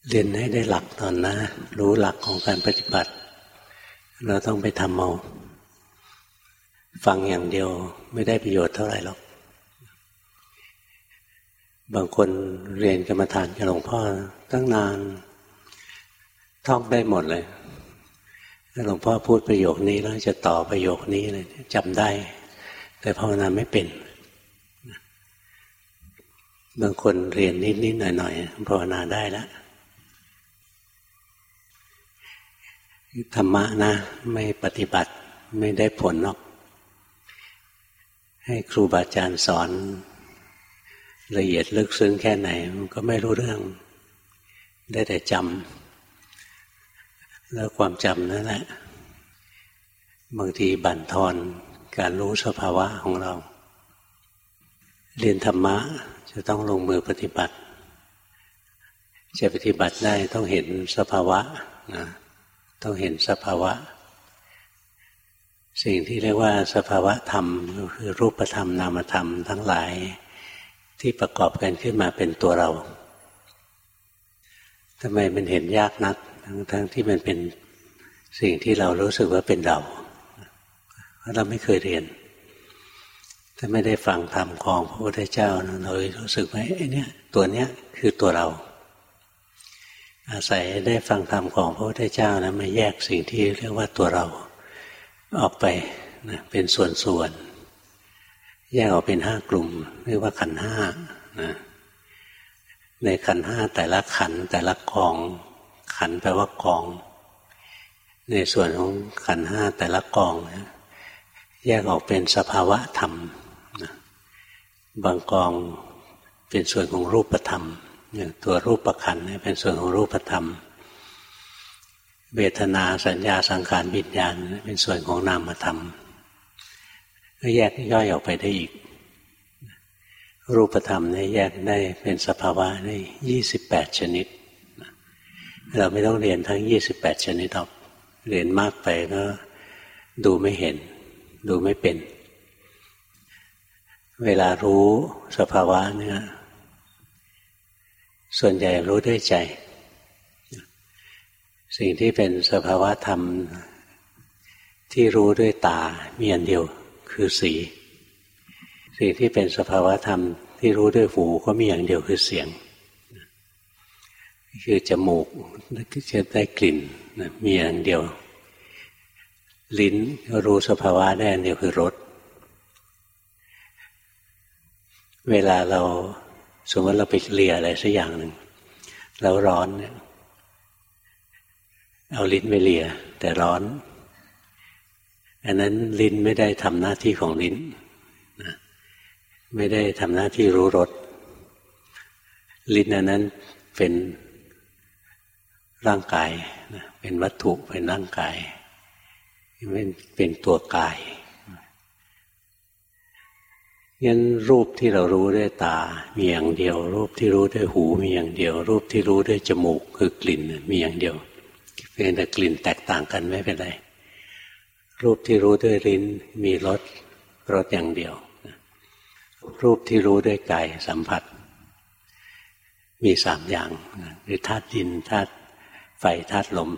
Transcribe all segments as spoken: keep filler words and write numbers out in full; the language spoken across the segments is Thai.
เรียนให้ได้หลักตอนนะรู้หลักของการปฏิบัติเราต้องไปทำเอาฟังอย่างเดียวไม่ได้ประโยชน์เท่าไหร่หรอกบางคนเรียนกรรมฐานกับหลวงพ่อตั้งนานท่องได้หมดเลยหลวงพ่อพูดประโยคนี้แล้วจะต่อประโยคนี้เลยจำได้แต่ภาวนาไม่เป็นบางคนเรียนนิดๆหน่อยๆภาวนาได้แล้วธรรมะนะไม่ปฏิบัติไม่ได้ผลหรอกให้ครูบาอาจารย์สอนละเอียดลึกซึ้งแค่ไหนมันก็ไม่รู้เรื่องได้แต่จำแล้วความจำนั่นแหละบางทีบั่นทอนการรู้สภาวะของเราเรียนธรรมะจะต้องลงมือปฏิบัติจะปฏิบัติได้ต้องเห็นสภาวะนะต้องเห็นสภาวะสิ่งที่เรียกว่าสภาวะธรรมก็คือรูปธรรมนามธรรมทั้งหลายที่ประกอบกันขึ้นมาเป็นตัวเราทำไมมันเห็นยากนักทั้งๆที่มันเป็นสิ่งที่เรารู้สึกว่าเป็นเราเพราะเราไม่เคยเรียนถ้าไม่ได้ฟังธรรมของพระพุทธเจ้าเรารู้สึกว่าไอ้เนี่ยตัวเนี้ยคือตัวเราอาศัยได้ฟังธรรมของพระพุทธเจ้านะมาแยกสิ่งที่เรียกว่าตัวเราออกไปนะเป็นส่วนๆแยกออกเป็นห้ากลุ่มเรียกว่าขันธ์ห้านะในขันธ์ห้าแต่ละขันธ์แต่ละกองขันธ์แปลว่ากองในส่วนของขันธ์ห้าแต่ละกองนะแยกออกเป็นสภาวะธรรมนะบางกองเป็นส่วนของรูปธรรมอย่างตัวรูปขันธ์เป็นส่วนของรูปธรรมเวทนาสัญญาสังขารวิญญาณเป็นส่วนของนามธรรมก็แยกย่อยออกไปได้อีกรูปธรรมเนี่ยแยกได้เป็นสภาวะได้ยี่สิบแปดชนิดเราไม่ต้องเรียนทั้งยี่สิบแปดชนิดหรอกเรียนมากไปก็ดูไม่เห็นดูไม่เป็นเวลารู้สภาวะเนี่ยส่วนใหญ่รู้ด้วยใจสิ่งที่เป็นสภาวะธรรมที่รู้ด้วยตามีอันเดียวคือสีสิ่งที่เป็นสภาวะธรรมที่รู้ด้วยหูก็มีอย่างเดียวคือเสียงคือจมูกจะได้กลิ่นมีอย่างเดียวลิ้นรู้สภาวะได้อันเดียวคือรสเวลาเราสมมติเราไปเลียอะไรสักอย่างหนึ่งแล้วร้อนเนี่ยเอาลิ้นไปเลียแต่ร้อนอันนั้นลิ้นไม่ได้ทำหน้าที่ของลิ้นนะไม่ได้ทำหน้าที่รู้รสลิ้นอันนั้นเป็นร่างกายนะเป็นวัตถุเป็นร่างกายไม่เป็นตัวกายงั้นรูปที่เรารู้ด้วยตามีอย่างเดียวรูปที่รู้ด้วยหูมีอย่างเดียวรูปที่รู้ด้วยจมูกคือกลิ่นมีอย่างเดียวเพียงแต่กลิ่นแตกต่างกันไม่เป็นไรรูปที่รู้ด้วยลิ้นมีรสรสอย่างเดียวรูปที่รู้ด้วยกายสัมผัสมีสามอย่างคือธาตุดินธาตุไฟธาตุลม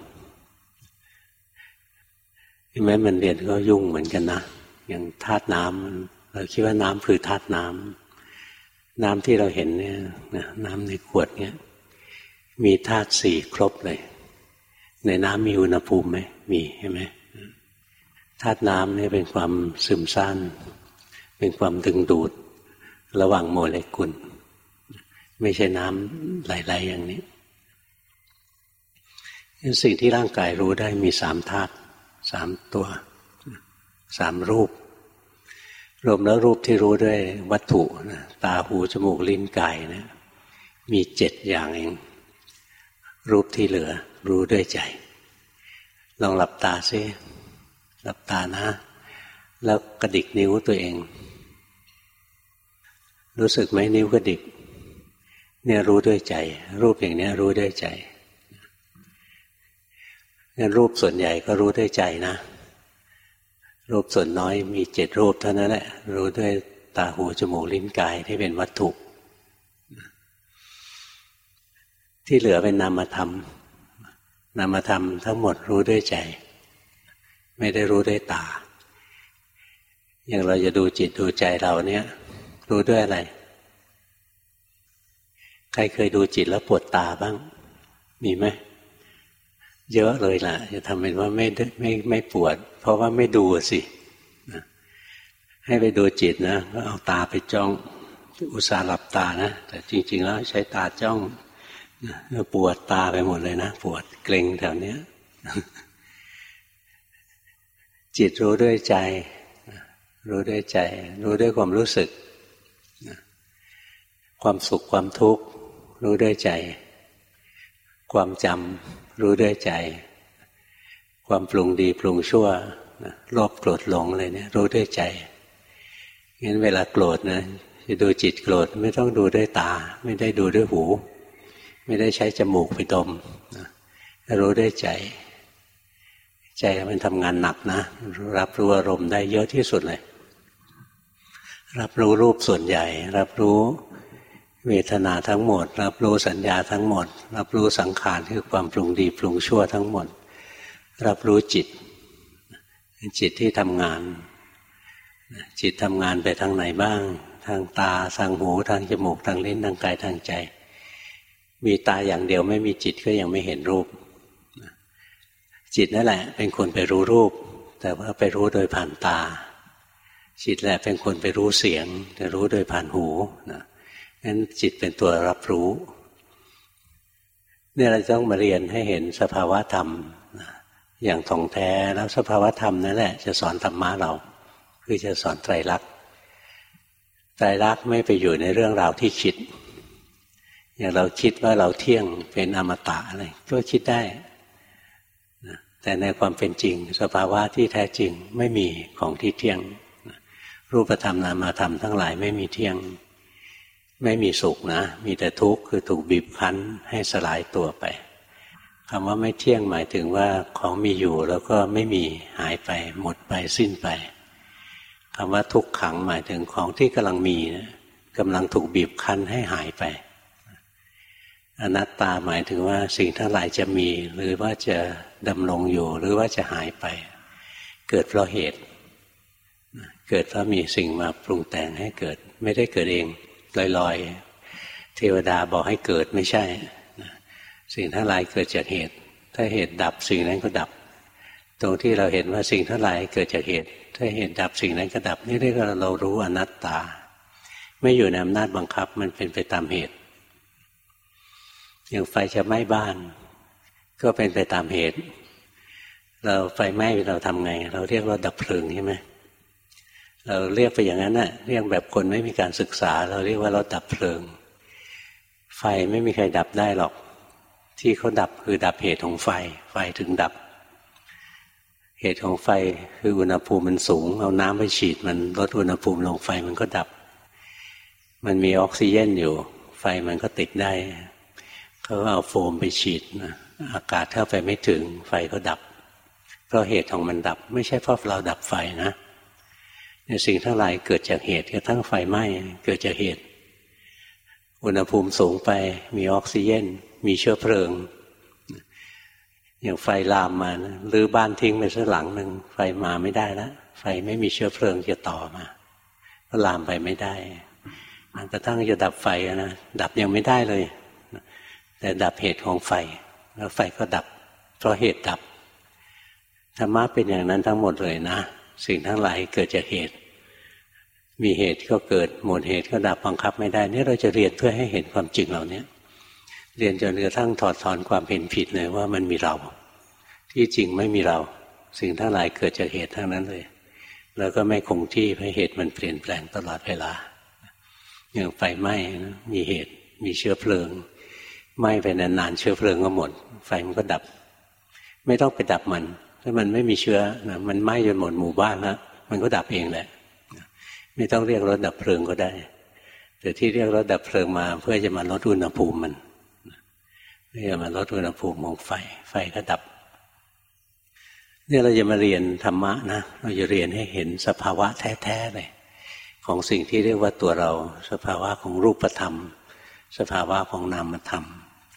แม้มันเรียนก็ยุ่งเหมือนกันนะอย่างธาตุน้ำเราคิดว่าน้ำคือธาตุน้ำน้ำที่เราเห็นเนี่ยน้ำในขวดเนี่ยมีธาตุสี่ครบเลยในน้ำมีอุณหภูมิไหมมีใช่ไหมธาตุน้ำเนี่ยเป็นความซึมซ่านเป็นความดึงดูดระหว่างโมเลกุลไม่ใช่น้ำไหลๆอย่างนี้สิ่งที่ร่างกายรู้ได้มีสามธาตุสามตัวสามรูปรวมแล้วรูปที่รู้ด้วยวัตถุนะตาหูจมูกลิ้นกายนะมีเจ็ดอย่างเองรูปที่เหลือรู้ด้วยใจลองหลับตาซิหลับตานะแล้วกระดิกนิ้วตัวเองรู้สึกไหมนิ้วกระดิกเนี่ยรู้ด้วยใจรูปอย่างนี้รู้ด้วยใจงั้นรูปส่วนใหญ่ก็รู้ด้วยใจนะรูปส่วนน้อยมีเจ็ดรูปเท่านั้นแหละรู้ด้วยตาหูจมูกลิ้นกายที่เป็นวัตถุที่เหลือเป็นนามธรรมนามธรรมทั้งหมดรู้ด้วยใจไม่ได้รู้ด้วยตาอย่างเราจะดูจิตดูใจเราเนี่ยรู้ด้วยอะไรใครเคยดูจิตแล้วปวดตาบ้างมีไหมเยอะเลยล่ะจะทำเป็นว่าไม่ไม่ไม่ปวดเพราะว่าไม่ดูสิให้ไปดูจิตนะก็เอาตาไปจ้องอุตส่าห์หลับตานะแต่จริงๆแล้วใช้ตาจ้องปวดตาไปหมดเลยนะปวดเกร็งแถวเนี้ยจิตรู้ด้วยใจรู้ด้วยใจรู้ด้วยความรู้สึกความสุขความทุกข์รู้ด้วยใจความจำรู้ด้วยใจความปรุงดีปรุงชั่วโลภโกรธหลงอะไรเนี่ยรู้ด้วยใจงั้นเวลาโกรธนะจะดูจิตโกรธไม่ต้องดูด้วยตาไม่ได้ดูด้วยหูไม่ได้ใช้จมูกไปดมรู้ด้วยใจใจมันทำงานหนักนะรับรู้อารมณ์ได้เยอะที่สุดเลยรับรู้รูปส่วนใหญ่รับรู้เวทนาทั้งหมดรับรู้สัญญาทั้งหมดรับรู้สังขารคือความปรุงดีปรุงชั่วทั้งหมดรับรู้จิตจิตที่ทำงานจิตทำงานไปทางไหนบ้างทางตาทางหูทางจมูกทางลิ้นทางกายทางใจมีตาอย่างเดียวไม่มีจิตก็ยังไม่เห็นรูปจิตนั่นแหละเป็นคนไปรู้รูปแต่ว่าไปรู้โดยผ่านตาจิตแหละเป็นคนไปรู้เสียงแต่รู้โดยผ่านหูนะงั้นจิตเป็นตัวรับรู้เนี่ยเราต้องมาเรียนให้เห็นสภาวะธรรมอย่างท่องแท้แล้วสภาวะธรรมนั่นแหละจะสอนธรรมะเราคือจะสอนไตรลักษณ์ไตรลักษณ์ไม่ไปอยู่ในเรื่องราวที่คิดอย่างเราคิดว่าเราเที่ยงเป็นอมตะอะไรก็คิดได้แต่ในความเป็นจริงสภาวะที่แท้จริงไม่มีของที่เที่ยงรูปธรรมนามธรรมทั้งหลายไม่มีเที่ยงไม่มีสุขนะมีแต่ทุกข์คือถูกบีบคั้นให้สลายตัวไปคำว่าไม่เที่ยงหมายถึงว่าของมีอยู่แล้วก็ไม่มีหายไปหมดไปสิ้นไปคำว่าทุกขังหมายถึงของที่กำลังมีนะกำลังถูกบีบคั้นให้หายไปอนัตตาหมายถึงว่าสิ่งทั้งหลายจะมีหรือว่าจะดำรงอยู่หรือว่าจะหายไปเกิดเพราะเหตุเกิดเพราะมีสิ่งมาปรุงแต่งให้เกิดไม่ได้เกิดเองลอยๆเทวดาบอกให้เกิดไม่ใช่สิ่งทั้งหลายเกิดจากเหตุถ้าเหตุดับสิ่งนั้นก็ดับตรงที่เราเห็นว่าสิ่งทั้งหลายเกิดจากเหตุถ้าเหตุดับสิ่งนั้นก็ดับนี่เรียกว่าเรารู้อนัตตาไม่อยู่ในอำนาจบังคับมันเป็นไปตามเหตุอย่างไฟจะไหม้บ้านก็เป็นไปตามเหตุเราไฟไหม้เราทำไงเราเรียกรถดับเพลิงใช่ไหมเราเรียกไปอย่างนั้นน่ะเรียกแบบคนไม่มีการศึกษาเราเรียกว่ารถดับเพลิงไฟไม่มีใครดับได้หรอกที่เขาดับคือดับเหตุของไฟไฟถึงดับเหตุของไฟคืออุณหภูมิมันสูงเอาน้ำไปฉีดมันลดอุณหภูมิลงไฟมันก็ดับมันมีออกซิเจนอยู่ไฟมันก็ติดได้เขาเอาโฟมไปฉีดนะอากาศเข้าไปไม่ถึงไฟก็ดับเพราะเหตุของมันดับไม่ใช่เพราะเราดับไฟนะเนี่ยสิ่งทั้งหลายเกิดจากเหตุกระทั่งไฟไหม้เกิดจากเหตุอุณหภูมิสูงไปมีออกซิเจนมีเชื้อเพลิงอย่างไฟลามมานะหรือบ้านทิ้งไปสักหลังหนึ่งไฟมาไม่ได้แล้วไฟไม่มีเชื้อเพลิงจะต่อมาก็ลามไปไม่ได้กระทั่งจะดับไฟนะดับยังไม่ได้เลยแต่ดับเหตุของไฟแล้วไฟก็ดับเพราะเหตุดับธรรมะเป็นอย่างนั้นทั้งหมดเลยนะสิ่งทั้งหลายเกิดจากเหตุมีเหตุก็เกิดหมดเหตุก็ดับบังคับไม่ได้นี่เราจะเรียนเพื่อให้เห็นความจริงเหล่านี้เรียนจนกระทั่งถอดถอนความเห็นผิดเลยว่ามันมีเราที่จริงไม่มีเราสิ่งทั้งหลายเกิดจากเหตุทั้งนั้นเลยแล้วก็ไม่คงที่เพราะเหตุมันเปลี่ยนแปลงตลอดเวลาอย่างไฟไหม้นะมีเหตุมีเชื้อเพลิงไหม้ไปนานๆเชื้อเพลิงก็หมดไฟมันก็ดับไม่ต้องไปดับมันถ้ามันไม่มีเชื้อนะมันไหม้จนหมดหมู่บ้านแล้วมันก็ดับเองแหละไม่ต้องเรียกรถดับเพลิงก็ได้แต่ที่เรียกรถดับเพลิงมาเพื่อจะมาลดอุณหภูมิมันเพื่อจะมาลดอุณหภูมิของไฟไฟก็ดับเนี่ยเราจะมาเรียนธรรมะนะเราจะเรียนให้เห็นสภาวะแท้ๆเลยของสิ่งที่เรียกว่าตัวเราสภาวะของรูปธรรมสภาวะของนามธรรมค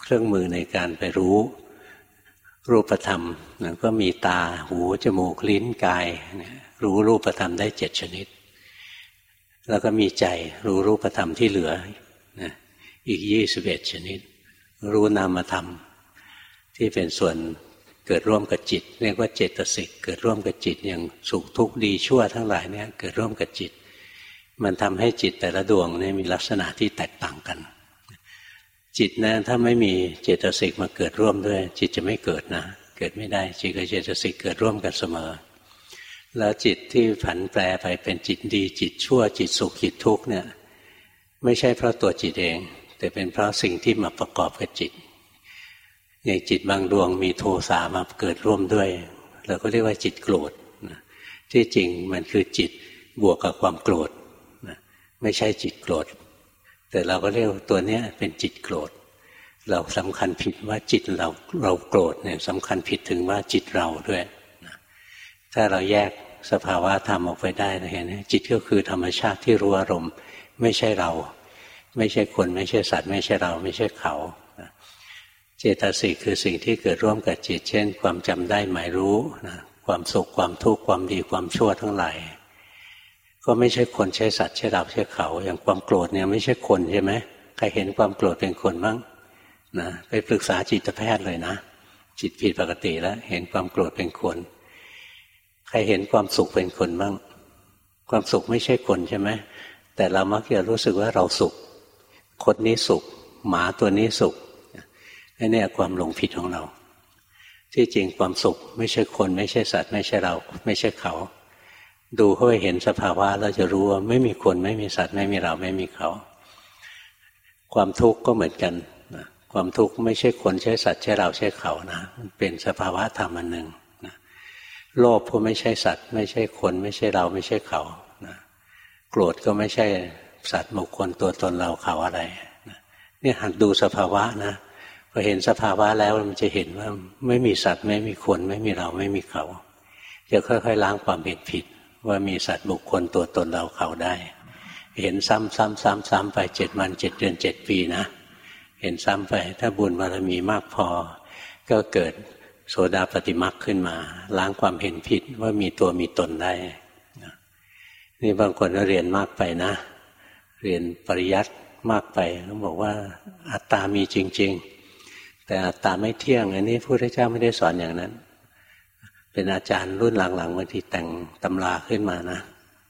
รื่องมือในการไปรู้รูปธรรมก็มีตาหูจมูกลิ้นกายรู้รูปธรรมได้เจ็ดชนิดแล้วก็มีใจรู้รูปธรรมที่เหลืออีกยี่สิบเอ็ดชนิดรู้นามธรรมที่เป็นส่วนเกิดร่วมกับจิตเรียกว่าเจตสิกเกิดร่วมกับจิตอย่างสุขทุกข์ดีชั่วทั้งหลายเนี่ยเกิดร่วมกับจิตมันทำให้จิตแต่ละดวงเนี่ยมีลักษณะที่แตกต่างกันจิตนะถ้าไม่มีเจตสิกมาเกิดร่วมด้วยจิตจะไม่เกิดนะเกิดไม่ได้จิตกับเจตสิกเกิดร่วมกันเสมอแล้วจิตที่ผันแปรไปเป็นจิตดีจิตชั่วจิตสุขจิตทุกข์เนี่ยไม่ใช่เพราะตัวจิตเองแต่เป็นเพราะสิ่งที่มาประกอบกับจิตอย่างจิตบางดวงมีโทสะมาเกิดร่วมด้วยเราก็เรียกว่าจิตโกรธที่จริงมันคือจิตบวกกับความโกรธไม่ใช่จิตโกรธแต่เราก็เรียกตัวนี้เป็นจิตโกรธเราสำคัญผิดว่าจิตเราเราโกรธเนี่ยสำคัญผิดถึงว่าจิตเราด้วยถ้าเราแยกสภาวะธรรมออกไปได้นะเห็นไหมจิตก็คือธรรมชาติที่รู้อารมณ์ไม่ใช่เราไม่ใช่คนไม่ใช่สัตว์ไม่ใช่เราไม่ใช่เขาเจตสิกคือสิ่งที่เกิดร่วมกับจิตเช่นความจำได้หมายรู้นะความสุขความทุกข์ความดีความชั่วทั้งหลายก็ไม่ใช่คนใช่สัตว์ใช่เราใช่เขาอย่างความโกรธเนี่ยไม่ใช่คนใช่ไหมใครเห็นความโกรธเป็นคนบ้างนะไปปรึกษาจิตแพทย์เลยนะจิตผิดปกติแล้วเห็นความโกรธเป็นคนใครเห็นความสุขเป็นคนบ้างความสุขไม่ใช่คนใช่ไหมแต่เรามักจะรู้สึกว่าเราสุขคนนี้สุขหมาตัวนี้สุขนี่เนี่ยความหลงผิดของเราที่จริงความสุขไม่ใช่คนไม่ใช่สัตว์ไม่ใช่เราไม่ใช่เขาดูเข้าไปเห็นสภาวะเราจะรู้ว่าไม่มีคนไม่มีสัตว์ไม่มีเราไม่มีเขาความทุกข์ก็เหมือนกันนะความทุกข์ไม่ใช่คนใช่สัตว์ใช่เราใช่เขานะมันเป็นสภาวะธรรมอันหนึ่งนะโลภก็ไม่ใช่สัตว์ไม่ใช่คนไม่ใช่เราไม่ใช่เขานะโกรธก็ไม่ใช่สัตว์บุคคลตัวตนเราเขาอะไรนะเนี่ยหัดดูสภาวะนะพอเห็นสภาวะแล้วมันจะเห็นว่าไม่มีสัตว์ไม่มีคนไม่มีเราไม่มีเขาจะค่อยๆล้างความเห็นผิดว่ามีสัตว์บุคคลตัวตนเราเขาได้เห็นซ้ำซ้ำซ้ำซ้ำไปเจ็ดวันเจ็ดเดือนเจ็ดปีนะเห็นซ้ำไปถ้าบุญบารมีมากพอก็เกิดโสดาปัตติมรรคขึ้นมาล้างความเห็นผิดว่ามีตัวมีตนได้นี่บางคนก็เรียนมากไปนะเรียนปริยัติมากไปเขาบอกว่าอัตตามีจริงๆแต่อัตตาไม่เที่ยงอันนี้พระพุทธเจ้าไม่ได้สอนอย่างนั้นเป็นอาจารย์รุ่นหลังๆบางทีแต่งตำราขึ้นมานะ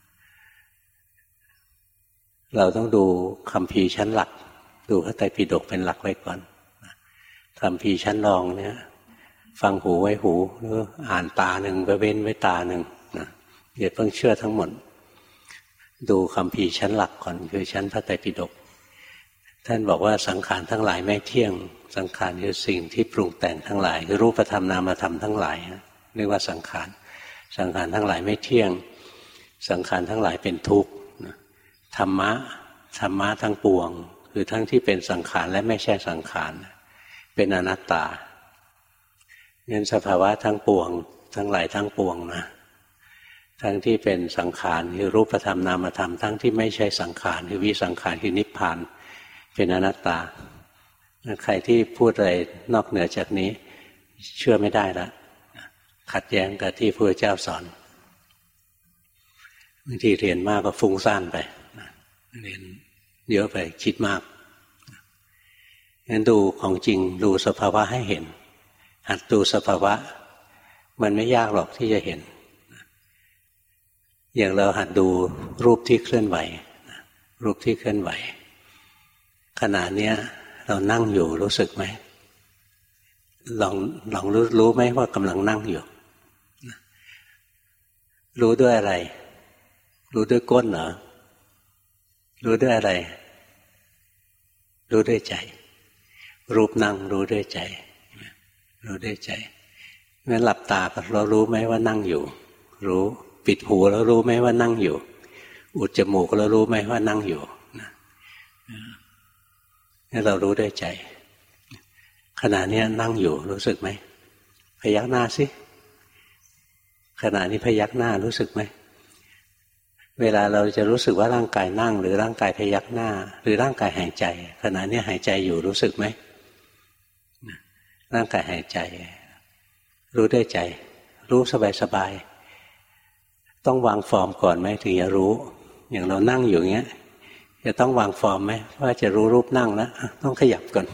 เราต้องดูคัมภีร์ชั้นหลักดูพระไตรปิฎกเป็นหลักไว้ก่อนคัมภีร์ชั้นรองเนี่ยฟังหูไว้หูหรืออ่านตาหนึ่งไปเว้นไว้ตาหนึ่งนะอย่าเพิ่งเชื่อทั้งหมดดูคัมภีร์ชั้นหลักก่อนคือชั้นพระไตรปิฎกท่านบอกว่าสังขารทั้งหลายไม่เที่ยงสังขารคือสิ่งที่ปรุงแต่งทั้งหลายคือรูปธรรมนามธรรมทั้งหลายเรียกว่าสังขารสังขารทั้งหลายไม่เที่ยงสังขารทั้งหลายเป็นทุกข์ธรรมะธรรมะทั้งปวงคือทั้งที่เป็นสังขารและไม่ใช่สังขารเป็นอนัตตางั้นสภาวะทั้งปวงทั้งหลายทั้งปวงนะทั้งที่เป็นสังขารคือรูปธรรมนามธรรมทั้งที่ไม่ใช่สังขารคือวิสังขารคือนิพพานเป็นอนัตตาใครที่พูดอะไรนอกเหนือจากนี้เชื่อไม่ได้ละขัดแย้งกับที่พระเจ้าสอนบางทีเรียนมากก็ฟุ้งซ่านไปเรียนเยอะไปคิดมากงั้นดูของจริงดูสภาวะให้เห็นหัดดูสภาวะมันไม่ยากหรอกที่จะเห็นอย่างเราหัดดูรูปที่เคลื่อนไหวรูปที่เคลื่อนไหวขณะนี้เรานั่งอยู่รู้สึกไหมลองลองรู้รู้ไหมว่ากำลังนั่งอยู่รู้ด้วยอะไรรู้ด้วยก้นเหรอรู้ด้วยอะไรรู้ด้วยใจรูปนั่งรู้ด้วยใจรู้ด้วยใจงั้นหลับตาเรารู้ไหมว่านั่งอยู่รู้ปิดหูแล้วรู้ไหมว่านั่งอยู่อุดจมูกแล้วรู้ไหมว่านั่งอยู่งั้นเรารู้ด้วยใจขณะนี้นั่งอยู่รู้สึกไหมพยักหน้าสิขณะนี้พยักหน้ารู้สึกไหมเวลาเราจะรู้สึกว่าร่างกายนั่งหรือร่างกายพยักหน้าหรือร่างกายหายใจขณะนี้หายใจอยู่รู้สึกไหมร่างกายหายใจรู้ด้วยใจรู้สบายๆต้องวางฟอร์มก่อนไหมถึงจะรู้อย่างเรานั่งอยู่อย่างเงี้ยจะต้องวางฟอร์มไหมว่าจะรู้รูปนั่งแล้วต้องขยับก่อน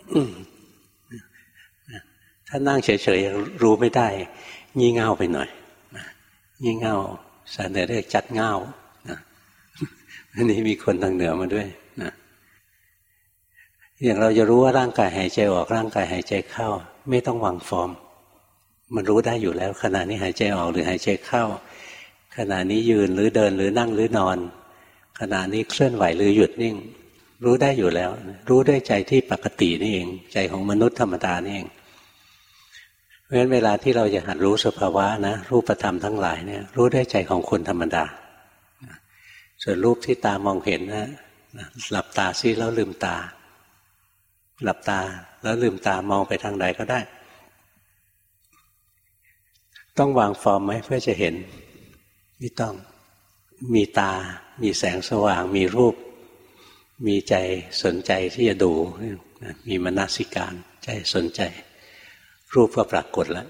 ถ้านั่งเฉยๆรู้ไม่ได้งี่เง่าไปหน่อยงี่เง่าสารเรียกจัดเง่าอันนี้มีคนทางเหนือมาด้วยนะอย่างเราจะรู้ว่าร่างกายหายใจออกร่างกายหายใจเข้าไม่ต้องวางฟอร์มมันรู้ได้อยู่แล้วขณะนี้หายใจออกหรือหายใจเข้าขณะนี้ยืนหรือเดินหรือนั่งหรือนอนขณะนี้เคลื่อนไหวหรือหยุดนิ่งรู้ได้อยู่แล้วรู้ด้วยใจที่ปกตินี่เองใจของมนุษย์ธรรมดานี่เองเพราะฉะนั้นเวลาที่เราจะหัดรู้สภาวะนะรูปธรรมทั้งหลายเนี่ยรู้ด้วยใจของคนธรรมดาส่วนรูปที่ตามองเห็นนะหลับตาซิแล้วลืมตาหลับตาแล้วลืมตามองไปทางใดก็ได้ต้องวางฟอร์มไหมเพื่อจะเห็นไม่ต้องมีตามีแสงสว่างมีรูปมีใจสนใจที่จะดูมีมนสิการใจสนใจรูปก็ปรากฏแล้ว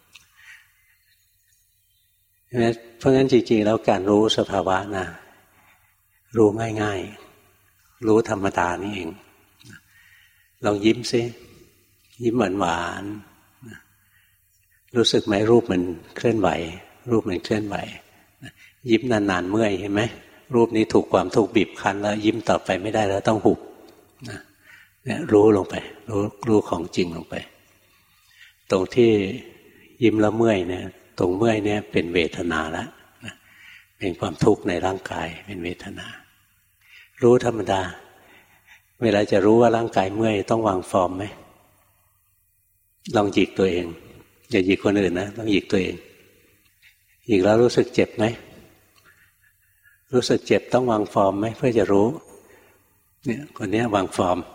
เพราะงั้นจริงๆแล้วการรู้สภาวะนะรู้ง่ายๆรู้ธรรมดานี่เองลองยิ้มซิยิ้มหวานๆรู้สึกไหมรูปมันเคลื่อนไหวรูปมันเคลื่อนไหวยิ้มนานๆเมื่อยเห็นไหมรูปนี้ถูกความทุกข์บีบคั้นแล้วยิ้มต่อไปไม่ได้แล้วต้องหุบเนี่ยรู้ลงไปรู้รู้ของจริงลงไปตรงที่ยิ้มแล้วเมื่อยเนี่ยตรงเมื่อยเนี่ยเป็นเวทนาแล้วเป็นความทุกข์ในร่างกายเป็นเวทนารู้ธรรมดาเวลาจะรู้ว่าร่างกายเมื่อยต้องวางฟอร์มไหมลองหยิกตัวเองอย่าหยิกคนอื่นนะต้องหยิกตัวเองหยิกแล้วรู้สึกเจ็บไหมรู้สึกเจ็บต้องวางฟอร์มไหมเพื่อจะรู้เนี่ยคนนี้วางฟอร์ม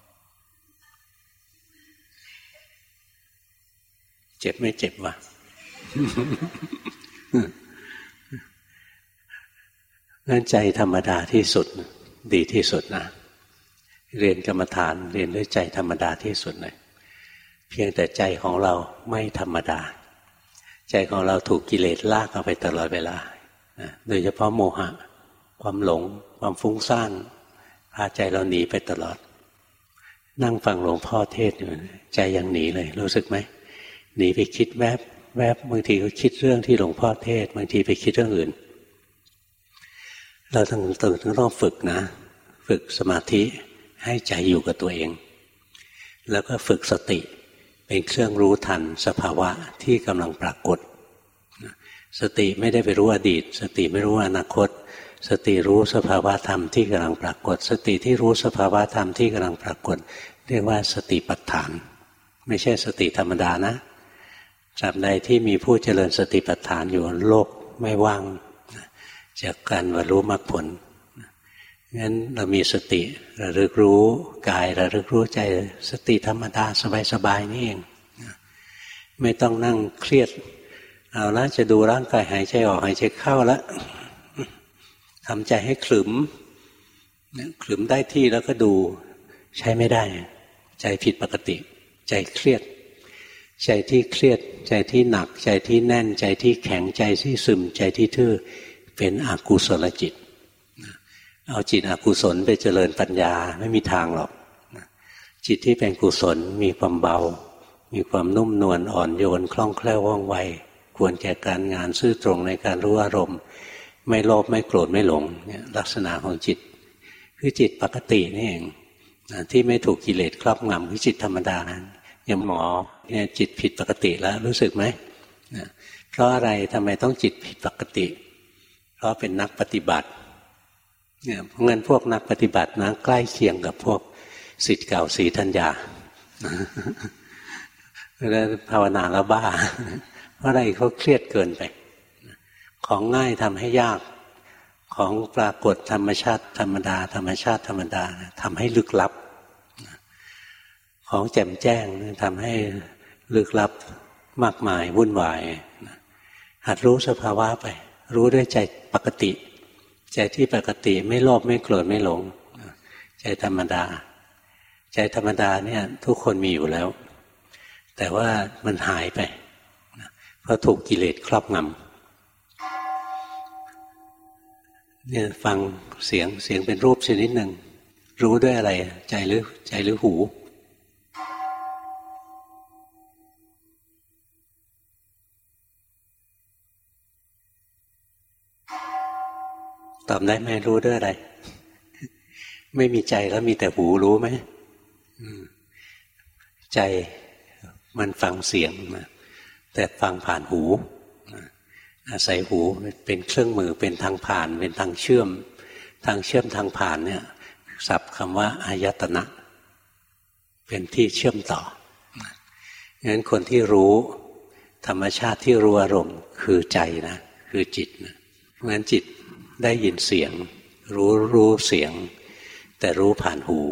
เจ็บไม่เจ็บวะ งั้นใจธรรมดาที่สุดดีที่สุดนะเรียนกรรมฐานเรียนด้วยใจธรรมดาที่สุดเลยเพียงแต่ใจของเราไม่ธรรมดาใจของเราถูกกิเลสลากเอาไปตลอดเวลาโดยเฉพาะโมหะความหลงความฟุ้งซ่านพาใจเราหนีไปตลอดนั่งฟังหลวงพ่อเทศอยู่ใจยังหนีเลยรู้สึกไหมหนีไปคิดแวบแวบบางทีก็คิดเรื่องที่หลวงพ่อเทศบางทีไปคิดเรื่องอื่นเราต้องต้องต้องฝึกนะฝึกสมาธิให้ใจอยู่กับตัวเองแล้วก็ฝึกสติเป็นเครื่องรู้ทันสภาวะที่กำลังปรากฏสติไม่ได้ไปรู้อดีตสติไม่รู้อนาคตสติรู้สภาวะธรรมที่กำลังปรากฏสติที่รู้สภาวะธรรมที่กำลังปรากฏเรียกว่าสติปัฏฐานไม่ใช่สติธรรมดานะตราบใดที่มีผู้เจริญสติปัฏฐานอยู่โลกไม่ว่างจากการบรรลุมรรคผลงั้นเรามีสติระลึกรู้กายระลึกรู้ใจสติธรรมดาสบายๆนี่เองไม่ต้องนั่งเครียดเอาละจะดูร่างกายหายใจออกหายใจเข้าแล้วทำใจให้ขรึมขรึมได้ที่แล้วก็ดูใช้ไม่ได้ใจผิดปกติใจเครียดใจที่เครียดใจที่หนักใจที่แน่นใจที่แข็งใจที่ซึมใจที่ทื่อเป็นอกุศลจิตเอาจิตอกุศลไปเจริญปัญญาไม่มีทางหรอกจิตที่เป็นกุศลมีความเบามีความนุ่มนวลอ่อนโยนคล่องแคล่วว่องไวควรแก่การงานซื่อตรงในการรู้อารมณ์ไม่โลภไม่โกรธไม่หลงเนี่ยลักษณะของจิตคือจิตปกตินี่เองที่ไม่ถูกกิเลสครอบงำคือจิตธรรมดานั้นอย่างหมอเนี่ยจิตผิดปกติแล้วรู้สึกไหมเพราะอะไรทำไมต้องจิตผิดปกติเพราะเป็นนักปฏิบัติเนี่ยเพราะงั้นพวกนักปฏิบัตินะใกล้เคียงกับพวกศิษย์เก่าศรีธัญญาแล้วภาวนาแล้วบ้าเพราะอะไรเขาเครียดเกินไปของง่ายทำให้ยากของปรากฏธรรมชาติธรรมดาธรรมชาติธรรมดาทำให้ลึกลับของแจ่มแจ้งทำให้ลึกลับมากมายวุ่นวายหัดรู้สภาวะไปรู้ด้วยใจปกติใจที่ปกติไม่โลภไม่โกรธไม่หลงใจธรรมดาใจธรรมดาเนี่ยทุกคนมีอยู่แล้วแต่ว่ามันหายไปเพราะถูกกิเลสครอบงำเนี่ยฟังเสียงเสียงเป็นรูปชนิดหนึ่งรู้ด้วยอะไรใจหรือใจหรือหูตอบได้ไหมรู้ด้วยอะไรไม่มีใจแล้วมีแต่หูรู้ไหมใจมันฟังเสียงนะแต่ฟังผ่านหูอาศัยหูเป็นเครื่องมือเป็นทางผ่านเป็นทางเชื่อมทางเชื่อมทางผ่านเนี่ยศัพท์คำว่าอายตนะเป็นที่เชื่อมต่องั้นคนที่รู้ธรรมชาติที่รู้อารมณ์คือใจนะคือจิตนะเพราะฉะนั้นจิตได้ยินเสียงรู้รู้เสียงแต่รู้ผ่านหู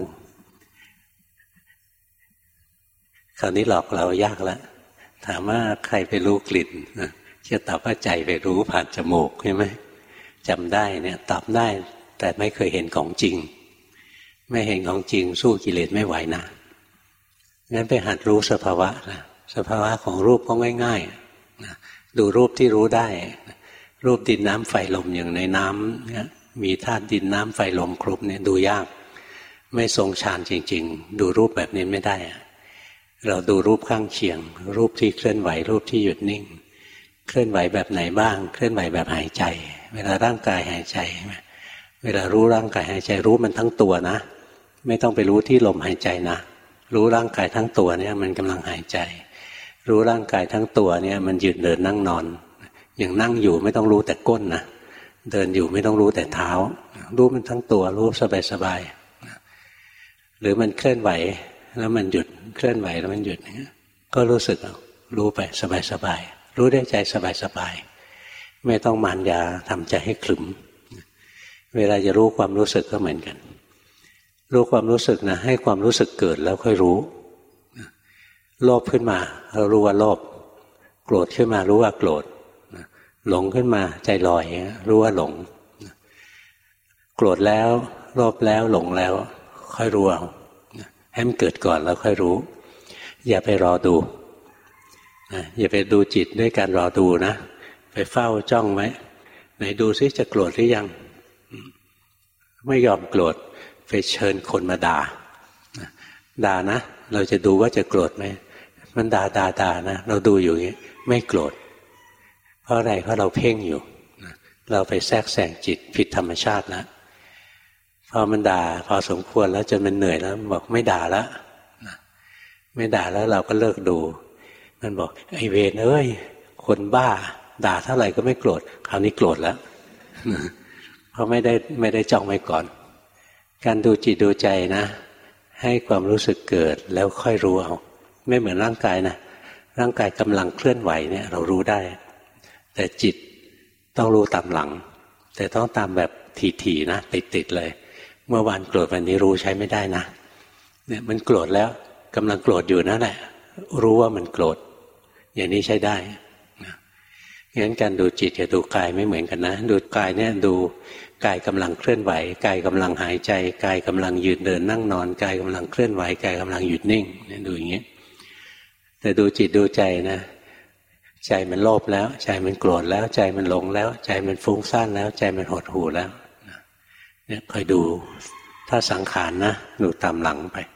คราวนี้หลอกเรายากแล้วถามว่าใครไปรู้กลิ่นจะตอบว่าใจไปรู้ผ่านจมูกใช่ไหมจำได้เนี่ยตอบได้แต่ไม่เคยเห็นของจริงไม่เห็นของจริงสู้กิเลสไม่ไหวนะงั้นไปหัดรู้สภาวะนะสภาวะของรูปก็ง่ายๆนะดูรูปที่รู้ได้รูปดินน้ำไฟลมอย่างในน้ำเนี่ยมีธาตุดินน้ำไฟลมครบเนี่ยดูยากไม่ทรงฌานจริงๆดูรูปแบบนี้ไม่ได้เราดูรูปข้างเคียงรูปที่เคลื่อนไหวรูปที่หยุดนิ่งเคลื่อนไหวแบบไหนบ้างเคลื่อนไหวแบบหายใจเวลาร่างกายหายใจเวลารู้ร่างกายหายใจรู้มันทั้งตัวนะไม่ต้องไปรู้ที่ลมหายใจนะรู้ร่างกายทั้งตัวเนี่ยมันกำลังหายใจรู้ร่างกายทั้งตัวเนี่ยมันยืนเดินนั่งนอนอย่างนั่งอยู่ไม่ต้องรู้แต่ก้นนะเดินอยู่ไม่ต้องรู้แต่เท้ารู้มันทั้งตัวรู้สบายๆหรือมันเคลื่อนไหวแล้วมันหยุดเคลื่อนไหวแล้วมันหยุดก็รู้สึกรู้ไปสบายๆรู้ได้ใจสบายๆไม่ต้องมารยาทำใจให้ขรึมเวลาจะรู้ความรู้สึกก็เหมือนกันรู้ความรู้สึกนะให้ความรู้สึกเกิดแล้วค่อยรู้โลภขึ้นมาเรารู้ว่าโลภโกรธขึ้นมารู้ว่าโกรธหลงขึ้นมาใจลอยรู้ว่าหลงโกรธแล้วโลภแล้วหลงแล้วค่อยรู้เอาให้มันเกิดก่อนแล้วค่อยรู้อย่าไปรอดูอย่าไปดูจิตด้วยการรอดูนะไปเฝ้าจ้องไว้ไหนดูซิจะโกรธหรือยังไม่ยอมโกรธไปเชิญคนมาด่าด่านะเราจะดูว่าจะโกรธไหมมันด่าด่าด่านะเราดูอยู่อย่างนี้ไม่โกรธเพราะอะไรเพราะเราเพ่งอยู่เราไปแทรกแซงจิตผิดธรรมชาติแล้วพอมันด่าพอสมควรแล้วจนมันเหนื่อยแล้วบอกไม่ด่าแล้วไม่ด่าแล้วเราก็เลิกดูมันบอกไอ้เวรเอ้ยคนบ้าด่าเท่าไหร่ก็ไม่โกรธคราวนี้โกรธแล้วเพราะไม่ได้ไม่ได้จ้องไว้ก่อนการดูจิตดูใจนะให้ความรู้สึกเกิดแล้วค่อยรู้เอาไม่เหมือนร่างกายนะร่างกายกำลังเคลื่อนไหวเนี่ยเรารู้ได้แต่จิตต้องรู้ตามหลังแต่ต้องตามแบบถี่ๆนะติดๆเลยเมื่อวานโกรธวันนี้รู้ใช้ไม่ได้นะเนี่ยมันโกรธแล้วกำลังโกรธอยู่นั่นแหละรู้ว่ามันโกรธอย่างนี้ใช้ได้นะงั้นการดูจิตกับดูกายไม่เหมือนกันนะดูกายเนี่ยดูกายกำลังเคลื่อนไหวกายกำลังหายใจกายกำลังยืนเดินนั่งนอนกายกำลังเคลื่อนไหวกายกำลังหยุดนิ่งเนี่ยดูอย่างนี้แต่ดูจิตดูใจนะใจมันโลภแล้วใจมันโกรธแล้วใจมันหลงแล้วใจมันฟุ้งซ่านแล้วใจมันหดหู่แล้วเนี่ยคอยดูถ้าสังขารนะดูตามหลังไป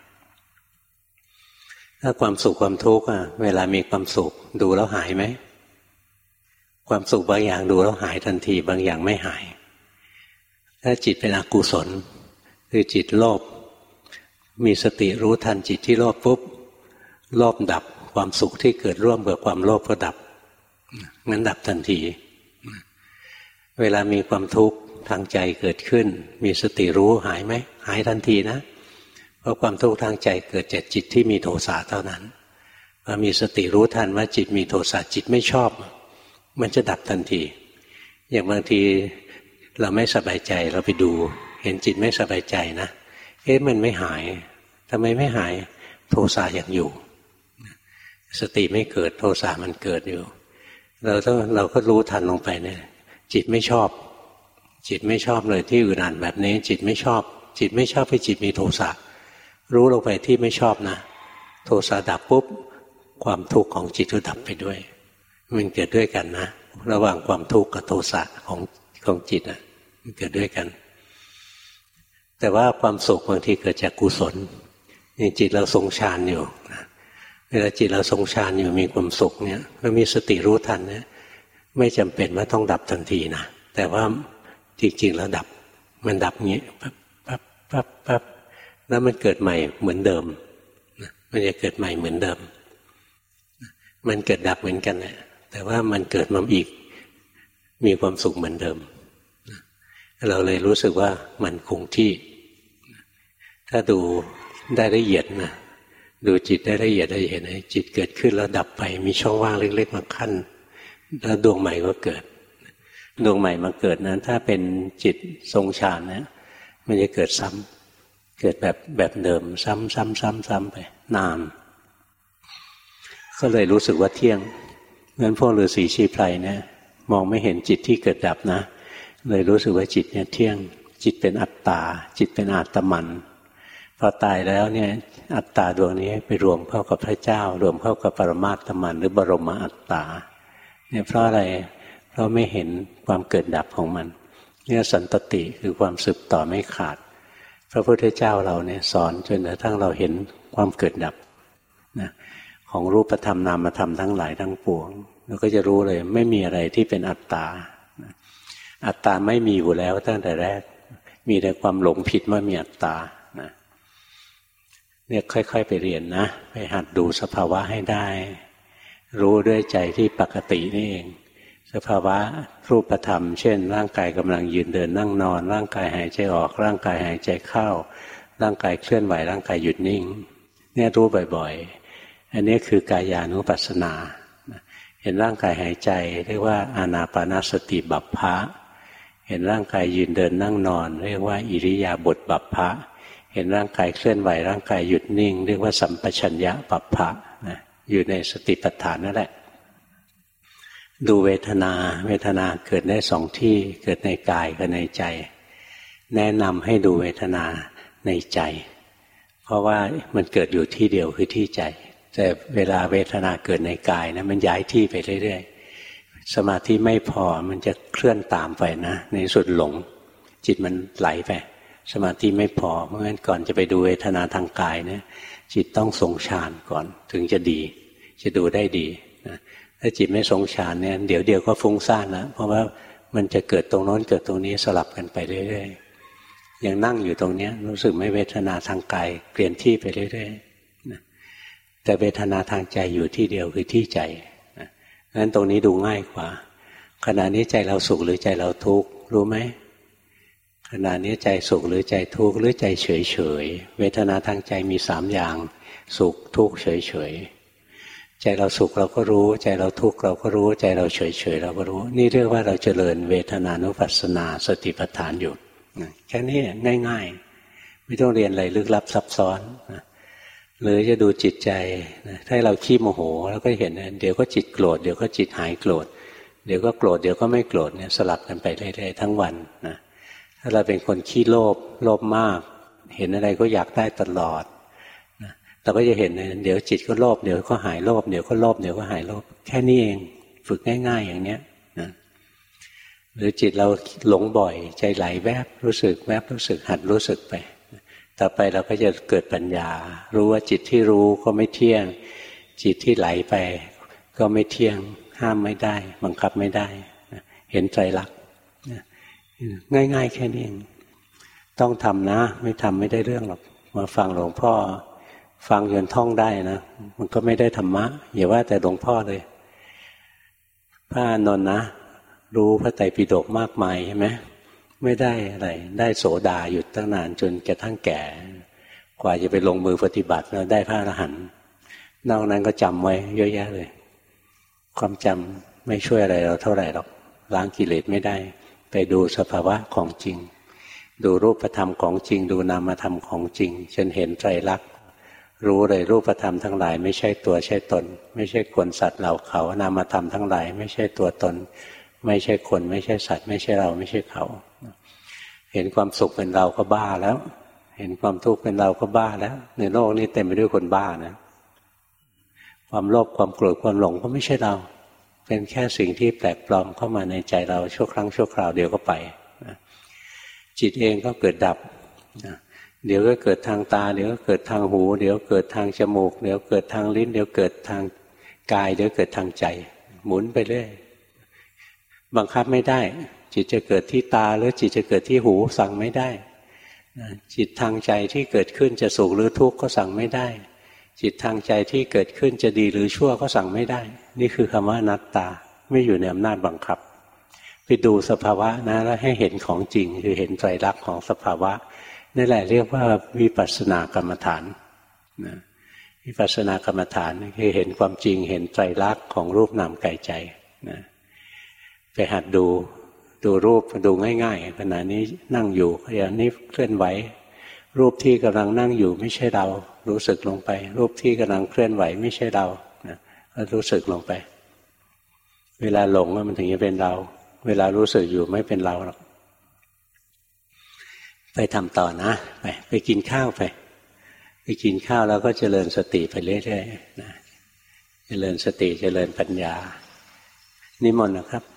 ถ้าความสุขความทุกข์อะเวลามีความสุขดูแล้วหายไหมความสุขบางอย่างดูแล้วหายทันทีบางอย่างไม่หายถ้าจิตเป็นอกุศลคือจิตโลภมีสติรู้ทันจิตที่โลภปุ๊บโลภดับความสุขที่เกิดร่วมกับความโลภก็ดับงั้นดับทันทีเวลามีความทุกข์ทางใจเกิดขึ้นมีสติรู้หายไหมหายทันทีนะเพราะความทุกข์ทางใจเกิดจากจิตที่มีโทสะเท่านั้นพอมีสติรู้ทันว่าจิตมีโทสะจิตไม่ชอบมันจะดับทันทีอย่างบางทีเราไม่สบายใจเราไปดูเห็นจิตไม่สบายใจนะเอ๊ะมันไม่หายทำไมไม่หายโทสะยังอยู่สติไม่เกิดโทสะมันเกิดอยู่เราต้องเราก็รู้ทันลงไปเนี่ยจิตไม่ชอบจิตไม่ชอบเลยที่อื่นอ่านแบบนี้จิตไม่ชอบจิตไม่ชอบให้จิตมีโทสะรู้ลงไปที่ไม่ชอบนะโทสะดับปุ๊บความทุกข์ของจิตก็ดับไปด้วยมันเกิดด้วยกันนะระหว่างความทุกข์กับโทสะของของจิตนะมันเกิดด้วยกันแต่ว่าความสุขบางทีเกิดจากกุศลนี่จิตเราทรงฌานอยู่นะเวลาจิตเราทรงฌานอยู่มีความสุขเนี่ยก็มีสติรู้ทันเนี่ยไม่จำเป็นว่าต้องดับทันทีนะแต่ว่าจริงๆแล้วดับมันดับงี้ปั๊บปั๊บปั๊บปั๊บแล้วมันเกิดใหม่เหมือนเดิมมันจะเกิดใหม่เหมือนเดิมมันเกิดดับเหมือนกันแหละแต่ว่ามันเกิดมาอีกมีความสุขเหมือนเดิมเราเลยรู้สึกว่ามันคงที่ถ้าดูได้ละเอียดนะดูจิตได้ละเอียดได้เห็นไหมจิตเกิดขึ้นแล้วดับไปมีช่องว่างเล็กๆมาขั้นแล้วดวงใหม่ก็เกิดดวงใหม่มาเกิดนั้นถ้าเป็นจิตทรงฌานนะมันจะเกิดซ้ำเกิดแบบแบบเดิมซ้ำซ้ำซ้ำซ้ำไปนานก็เลยรู้สึกว่าเที่ยงเพราะฉะนั้นพวกฤาษีชีไพรเนี่ยมองไม่เห็นจิตที่เกิดดับนะเลยรู้สึกว่าจิตเนี่ยเที่ยงจิตเป็นอัตตาจิตเป็นอาตมันพอตายแล้วเนี่ยอัตตาดวงนี้ไปรวมเข้ากับพระเจ้ารวมเข้ากับปรมาตมันหรือบรมอัตตาเนี่ยเพราะอะไรเพราะไม่เห็นความเกิดดับของมันเนี่ยสันตติคือความสืบต่อไม่ขาดพระพุทธเจ้าเราเนี่ยสอนจนกระทั่งเราเห็นความเกิดดับนะของรูปธรรมนามธรรมทั้งหลายทั้งปวงเราก็จะรู้เลยไม่มีอะไรที่เป็นอัตตาอัตตาไม่มีอยู่แล้วตั้งแต่แรกมีแต่ความหลงผิดว่ามีอัตตานะเนี่ยค่อยๆไปเรียนนะไปหัดดูสภาวะให้ได้รู้ด้วยใจที่ปกตินี่เองสภาวะรูปธรรมเช่นร่างกายกำลังยืนเดินนั่งนอนร่างกายหายใจออกร่างกายหายใจเข้าร่างกายเคลื่อนไหวร่างกายหยุดนิ่งเนี่ยรู้บ่อยๆอันนี้คือกายานุปัสสนาเห็นร่างกายหายใจเรียกว่าอานาปานสติบัพพะเห็นร่างกายยืนเดินนั่งนอนเรียกว่าอิริยาบถบัพพะเห็นร่างกายเคลื่อนไหวร่างกายหยุดนิ่งเรียกว่าสัมปชัญญะบัพพะนะอยู่ในสติปัฏฐานนั่นแหละดูเวทนาเวทนาเกิดได้สองที่เกิดในกายกับในใจแนะนำให้ดูเวทนาในใจเพราะว่ามันเกิดอยู่ที่เดียวคือที่ใจแต่เวลาเวทนาเกิดในกายนะมันย้ายที่ไปเรื่อยๆสมาธิไม่พอมันจะเคลื่อนตามไปนะในสุดหลงจิตมันไหลไปสมาธิไม่พอเพราะงั้นก่อนจะไปดูเวทนาทางกายเนี่ยจิตต้องทรงฌานก่อนถึงจะดีจะดูได้ดีนะถ้าจิตไม่ทรงฌานเนี่ยเดี๋ยวเดียวก็ฟุ้งซ่านแล้วเพราะว่ามันจะเกิดตรงโน้นเกิดตรงนี้สลับกันไปเรื่อยๆยังนั่งอยู่ตรงนี้รู้สึกไม่เวทนาทางกายเปลี่ยนที่ไปเรื่อยๆนะแต่เวทนาทางใจอยู่ที่เดียวคือที่ใจนะงั้นตรงนี้ดูง่ายกว่าขณะนี้ใจเราสุขหรือใจเราทุกข์รู้ไหมขณะนี้ใจสุขหรือใจทุกข์หรือใจเฉยเฉยเวทนาทางใจมีสามอย่างสุขทุกข์เฉยเฉยใจเราสุขเราก็รู้ใจเราทุกข์เราก็รู้ใจเราเฉยเฉยเราก็รู้นี่เรียกว่าเราเจริญเวทนานุปัสสนาสติปัฏฐานอยู่แค่นี้ง่ายๆไม่ต้องเรียนอะไรลึกลับซับซ้อนหรือจะดูจิตใจถ้าเราขี้โมโหแล้วก็เห็นเดี๋ยวก็จิตโกรธเดี๋ยวก็จิตหายโกรธเดี๋ยวก็โกรธเดี๋ยวก็ไม่โกรธเนี่ยสลับกันไปเรื่อยๆทั้งวันนะถ้าเราเป็นคนขี้โลภโลภมากเห็นอะไรก็อยากได้ตลอดนะเราก็จะเห็นเดี๋ยวจิตก็โลภเดี๋ยวก็หายโลภเดี๋ยวก็โลภเดี๋ยวก็หายโลภแค่นี้เองฝึกง่ายๆอย่างเนี้ยนะหรือจิตเราหลงบ่อยใจไหลแวบรู้สึกแวบรู้สึกหัดรู้สึกไปต่อไปเราก็จะเกิดปัญญารู้ว่าจิตที่รู้ก็ไม่เที่ยงจิตที่ไหลไปก็ไม่เที่ยงห้ามไม่ได้บังคับไม่ได้เห็นไตรลักษณ์ง่ายๆแค่นี้เองต้องทำนะไม่ทำไม่ได้เรื่องหรอกมาฟังหลวงพ่อฟังจนท่องได้นะมันก็ไม่ได้ธรรมะอย่าว่าแต่หลวงพ่อเลยพระอานนท์นะรู้พระไตรปิฎกมากมายใช่ไหมไม่ได้อะไรได้โสดาอยู่ตั้งนานจนกระทั่งแก่กว่าจะไปลงมือปฏิบัติแล้วได้พระอรหันต์นอกนั้นก็จำไว้เยอะแยะเลยความจำไม่ช่วยอะไรเราเท่าไหร่หรอกล้างกิเลสไม่ได้ไปดูสภาวะของจริงดูรูปธรรมของจริงดูนามธรรมของจริงจนเห็นไตรลักษณ์รู้เลยรูปธรรมทั้งหลายไม่ใช่ตัวใช่ตนไม่ใช่คนสัตว์เราเขานามธรรมทั้งหลายไม่ใช่ตัวตนไม่ใช่คนไม่ใช่สัตว์ไม่ใช่เราไม่ใช่เขาเห็นความสุขเป็นเราก็บ้าแล้วเห็นความทุกข์เป็นเราก็บ้าแล้วในโลกนี้เต็มไปด้วยคนบ้านะความโลภความโกรธความหลงก็ไม่ใช่เราเป็นแค่สิ่งที่แปลกปลอมเข้ามาในใจเราชั่วครั้งชั่วคราวเดี๋ยวก็ไปนะจิตเองก็เกิดดับนะเดี๋ยวก็เกิดทางตาเดี๋ยวก็เกิดทางหูเดี๋ยวเกิดทางจมูกเดี๋ยวเกิดทางลิ้นเดี๋ยวเกิดทางกายเดี๋ยวเกิดทางใจหมุนไปเรื่อยบังคับไม่ได้จิตจะเกิดที่ตาหรือจิตจะเกิดที่หูสั่งไม่ได้จิตทางใจที่เกิดขึ้นจะสุขหรือทุกข์ก็สั่งไม่ได้จิตทางใจที่เกิดขึ้นจะดีหรือชั่วก็สั่งไม่ได้นี่คือคำว่าอนัตตาไม่อยู่ในอำนาจบังคับไปดูสภาวะนะแล้วให้เห็นของจริงคือเห็นไตรลักษณ์ของสภาวะนั่นแหละเรียกว่าวิปัสสนากรรมฐานนะวิปัสสนากรรมฐานคือเห็นความจริงเห็นไตรลักษณ์ของรูปนามกายใจนะไปหัดดูดูรูปดูง่ายๆขณะนี้นั่งอยู่อย่างนี้เคลื่อนไหวรูปที่กำลังนั่งอยู่ไม่ใช่เรารู้สึกลงไปรูปที่กำลังเคลื่อนไหวไม่ใช่เรานะรู้สึกลงไปเวลาหลงมันถึงจะเป็นเราเวลารู้สึกอยู่ไม่เป็นเราหรอกไปทำต่อนะไปไปกินข้าวไปไปกินข้าวแล้วก็เจริญสติไปเรื่อยๆนะเจริญสติเจริญปัญญานิมนต์นะครับ